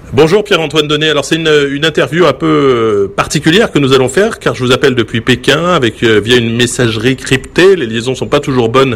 Bonjour Pierre-Antoine Donnet. Alors c'est une interview un peu particulière que nous allons faire car je vous appelle depuis Pékin via une messagerie cryptée. Les liaisons sont pas toujours bonnes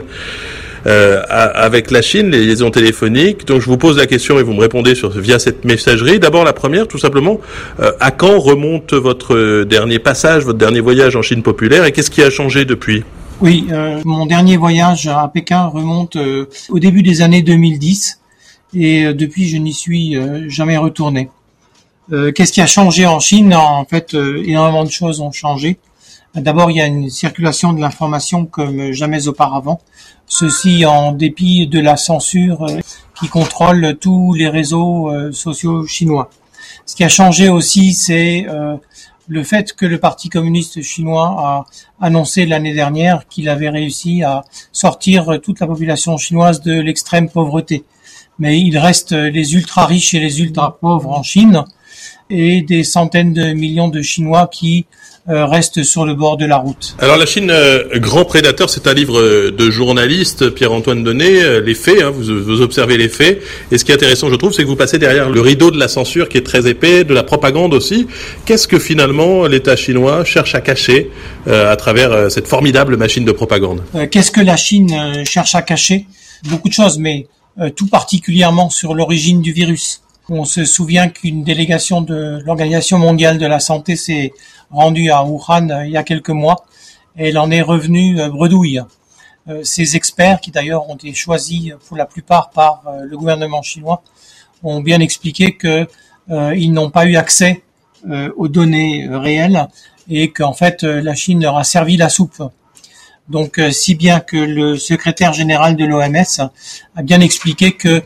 avec la Chine, les liaisons téléphoniques. Donc je vous pose la question et vous me répondez via cette messagerie. D'abord la première, tout simplement, à quand remonte votre dernier passage, votre dernier voyage en Chine populaire et qu'est-ce qui a changé depuis ? Oui, mon dernier voyage à Pékin remonte au début des années 2010 et depuis je n'y suis jamais retourné. Qu'est-ce qui a changé en Chine ? En fait, énormément de choses ont changé. D'abord, il y a une circulation de l'information comme jamais auparavant. Ceci en dépit de la censure qui contrôle tous les réseaux sociaux chinois. Ce qui a changé aussi, c'est le fait que le Parti communiste chinois a annoncé l'année dernière qu'il avait réussi à sortir toute la population chinoise de l'extrême pauvreté. Mais il reste les ultra riches et les ultra pauvres en Chine et des centaines de millions de Chinois qui restent sur le bord de la route. Alors la Chine, grand prédateur, c'est un livre de journaliste, Pierre-Antoine Donnet, les faits, vous observez les faits, et ce qui est intéressant je trouve, c'est que vous passez derrière le rideau de la censure qui est très épais, de la propagande aussi. Qu'est-ce que finalement l'État chinois cherche à cacher à travers cette formidable machine de propagande ? Qu'est-ce que la Chine cherche à cacher ? Beaucoup de choses, mais tout particulièrement sur l'origine du virus. On se souvient qu'une délégation de l'Organisation mondiale de la santé s'est rendue à Wuhan il y a quelques mois et elle en est revenue bredouille. Ces experts, qui d'ailleurs ont été choisis pour la plupart par le gouvernement chinois, ont bien expliqué que ils n'ont pas eu accès aux données réelles et qu'en fait la Chine leur a servi la soupe. Donc si bien que le secrétaire général de l'OMS a bien expliqué que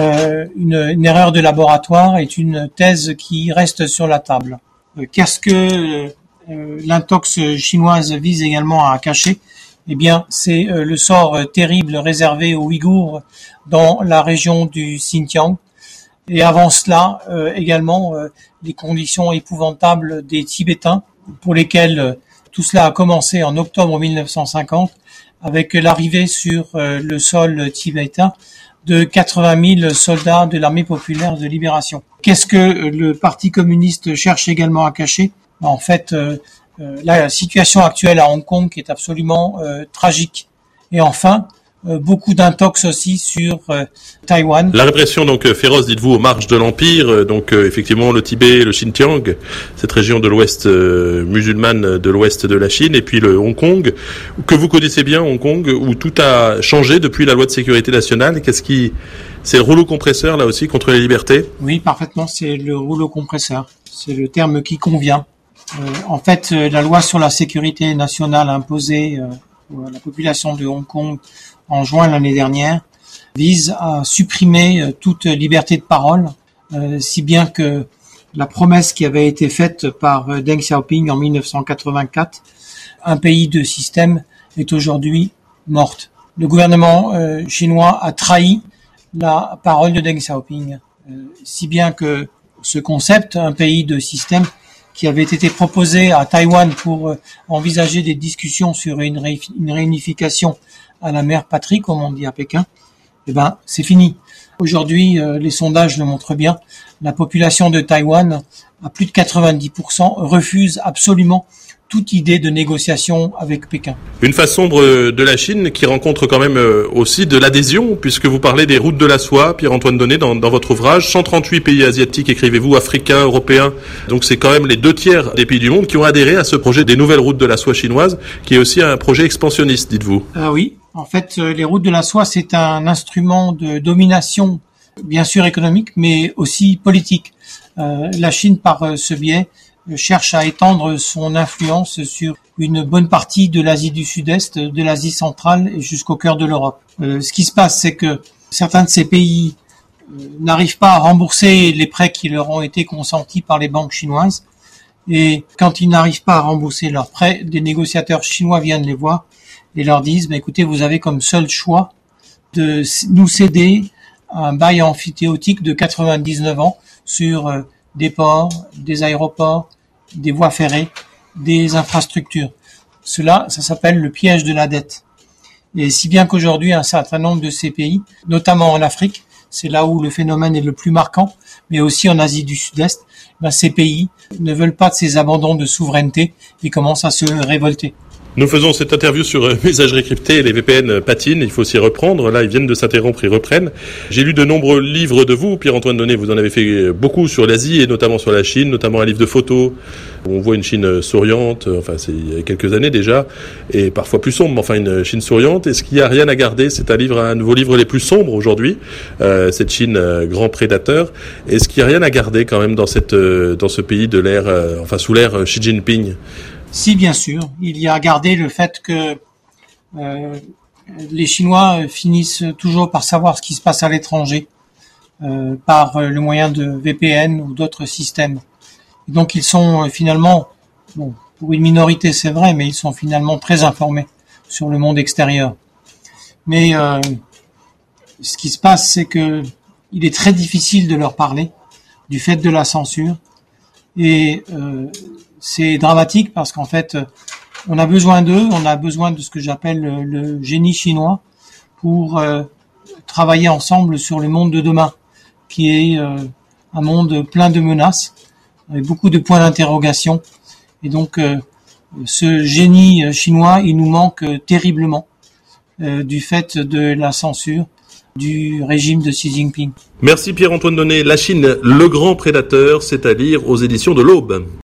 une erreur de laboratoire est une thèse qui reste sur la table. Qu'est-ce que l'intox chinoise vise également à cacher ? Eh bien, c'est le sort terrible réservé aux Ouïghours dans la région du Xinjiang. Et avant cela, également, les conditions épouvantables des Tibétains, pour lesquels tout cela a commencé en octobre 1950, avec l'arrivée sur le sol tibétain de 80 000 soldats de l'armée populaire de libération. Qu'est-ce que le Parti communiste cherche également à cacher ? En fait, la situation actuelle à Hong Kong est absolument tragique. Et enfin, beaucoup d'intox aussi sur Taïwan. La répression donc féroce, dites-vous, aux marges de l'Empire, donc effectivement le Tibet, le Xinjiang, cette région de l'ouest musulmane de l'ouest de la Chine, et puis le Hong Kong, que vous connaissez bien, Hong Kong, où tout a changé depuis la loi de sécurité nationale. C'est le rouleau compresseur là aussi contre les libertés ? Oui, parfaitement, c'est le rouleau compresseur. C'est le terme qui convient. En fait, la loi sur la sécurité nationale imposée à la population de Hong Kong en juin l'année dernière vise à supprimer toute liberté de parole, si bien que la promesse qui avait été faite par Deng Xiaoping en 1984, un pays de système, est aujourd'hui morte. Le gouvernement chinois a trahi la parole de Deng Xiaoping, si bien que ce concept, un pays de système, qui avait été proposé à Taïwan pour envisager des discussions sur une réunification à la mère patrie, comme on dit à Pékin, c'est fini. Aujourd'hui, les sondages le montrent bien, la population de Taïwan, à plus de 90%, refuse absolument toute idée de négociation avec Pékin. Une face sombre de la Chine qui rencontre quand même aussi de l'adhésion, puisque vous parlez des routes de la soie, Pierre-Antoine Donnet, dans votre ouvrage. 138 pays asiatiques, écrivez-vous, africains, européens. Donc c'est quand même les 2/3 des pays du monde qui ont adhéré à ce projet des nouvelles routes de la soie chinoises, qui est aussi un projet expansionniste, dites-vous. Oui, en fait, les routes de la soie, c'est un instrument de domination, bien sûr économique, mais aussi politique. La Chine, par ce biais, cherche à étendre son influence sur une bonne partie de l'Asie du Sud-Est, de l'Asie centrale et jusqu'au cœur de l'Europe. Ce qui se passe, c'est que certains de ces pays n'arrivent pas à rembourser les prêts qui leur ont été consentis par les banques chinoises. Et quand ils n'arrivent pas à rembourser leurs prêts, des négociateurs chinois viennent les voir et leur disent écoutez, vous avez comme seul choix de nous céder un bail amphithéotique de 99 ans sur des ports, des aéroports, des voies ferrées, des infrastructures. Ça s'appelle le piège de la dette. Et si bien qu'aujourd'hui, un certain nombre de ces pays, notamment en Afrique, c'est là où le phénomène est le plus marquant, mais aussi en Asie du Sud-Est, ces pays ne veulent pas de ces abandons de souveraineté et commencent à se révolter. Nous faisons cette interview sur messagerie cryptée et les VPN patinent, il faut s'y reprendre. Là, ils viennent de s'interrompre, ils reprennent. J'ai lu de nombreux livres de vous, Pierre-Antoine Donnet, vous en avez fait beaucoup sur l'Asie et notamment sur la Chine, notamment un livre de photos où on voit une Chine souriante, enfin c'est il y a quelques années déjà, et parfois plus sombre, mais enfin une Chine souriante. Est-ce qu'il n'y a rien à garder? C'est un de vos livres les plus sombres aujourd'hui, cette Chine grand prédateur. Est-ce qu'il n'y a rien à garder quand même dans ce pays de l'ère, sous l'ère Xi Jinping? Si, bien sûr, il y a à garder le fait que les Chinois finissent toujours par savoir ce qui se passe à l'étranger par le moyen de VPN ou d'autres systèmes. Et donc ils sont finalement, pour une minorité c'est vrai, mais ils sont finalement très informés sur le monde extérieur. Mais ce qui se passe, c'est que il est très difficile de leur parler du fait de la censure et c'est dramatique parce qu'en fait, on a besoin d'eux, on a besoin de ce que j'appelle le génie chinois pour travailler ensemble sur le monde de demain, qui est un monde plein de menaces, avec beaucoup de points d'interrogation. Et donc, ce génie chinois, il nous manque terriblement du fait de la censure du régime de Xi Jinping. Merci Pierre-Antoine Donnet. La Chine, le grand prédateur, c'est à lire aux éditions de l'Aube.